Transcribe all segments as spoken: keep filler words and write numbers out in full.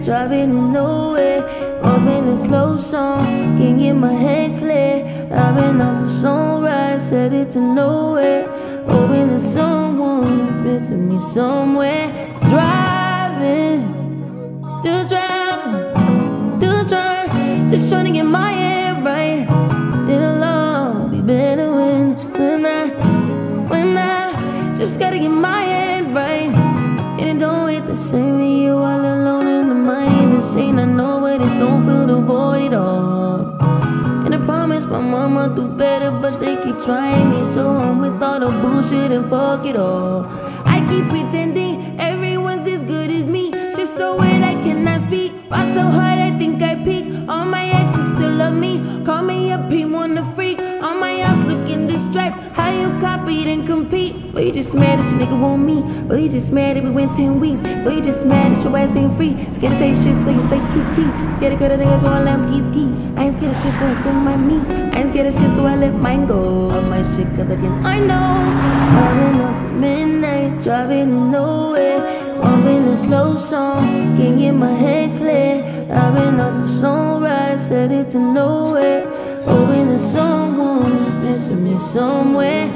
midnight, driving to nowhere. Bumping a slow song, can't get my head clear. I've been out to sunrise, headed to nowhere. Hoping that someone's missing me somewhere. Driving, just driving, just driving, just trying to get my head right. It'll all be better when, when I, when I just gotta get my head right. And it don't hit the same when you all alone and the mind is insane. I know, but it don't feel the void at all. And I promise my mama do better, but they keep trying me, so I'm with all the bullshit and fuck it all. I keep pretending everyone's as good as me. Shit so weird I cannot speak. Why so hard I think I peak. All my exes still love me. Call me up, he wanna freak. All my ops looking distressed. How you copy and compete? Well, you just mad that your nigga want me. Well, you just mad that we went ten weeks. Well, you just mad that your ass ain't free. Scared to say shit so you fake kiki. Scared to cut a nigga so I laugh ski ski. I ain't scared of shit so I swing my meat. I ain't scared of shit so I let mine go. Love my shit cause I can, I know. I've been up to midnight, driving to nowhere. Bumping a slow song, can't get my head clear. I've been out to sunrise, headed to nowhere. Hoping that someone's missing me somewhere.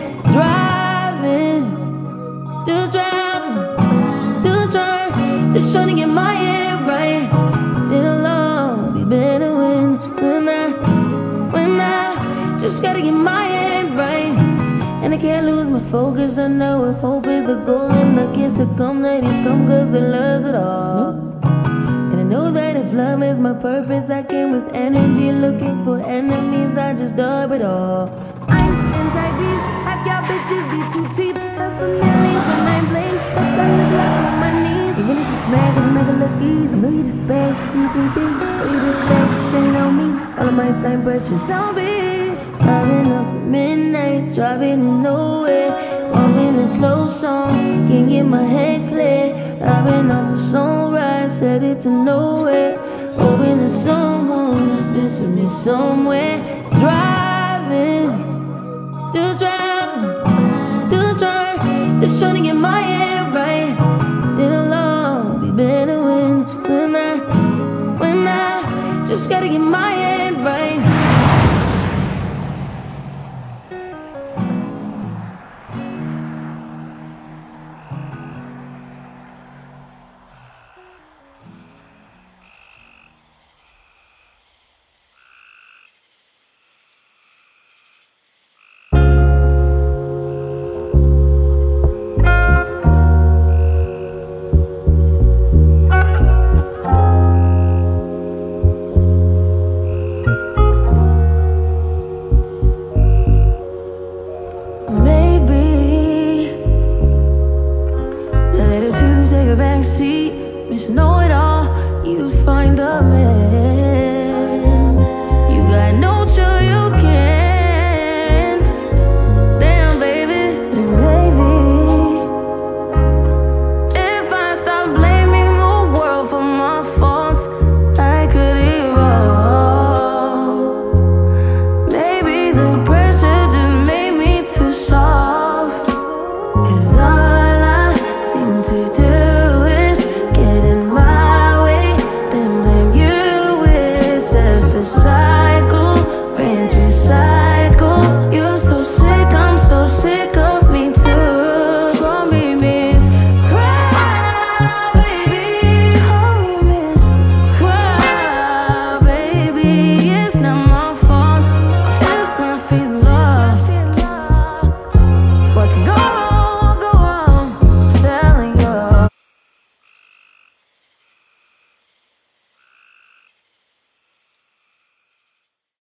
Driving, just driving, just driving, just trying to get my head right. It'll all be better when, when I, when I just gotta get my head right. And I can't lose my focus, I know if hope is the goal and I can't succumb, ladies come cause the love's it all. And I know that if love is my purpose, I can waste energy looking for enemies, I just dub it all. I'm anti-beef, have y'all bitches be too cheap. Half a million when I'm blamed, fuck I look like on my knees. You really just mad cause I make it look easy. I know you just bad, she see three D. Or you just bad, she spending on me. All of my time precious, shall be. I've been up to midnight, driving to nowhere. Bumping a slow song, can't get my head clear. I've been out to sunrise, headed to nowhere. Hoping that someone's missing me somewhere. Drive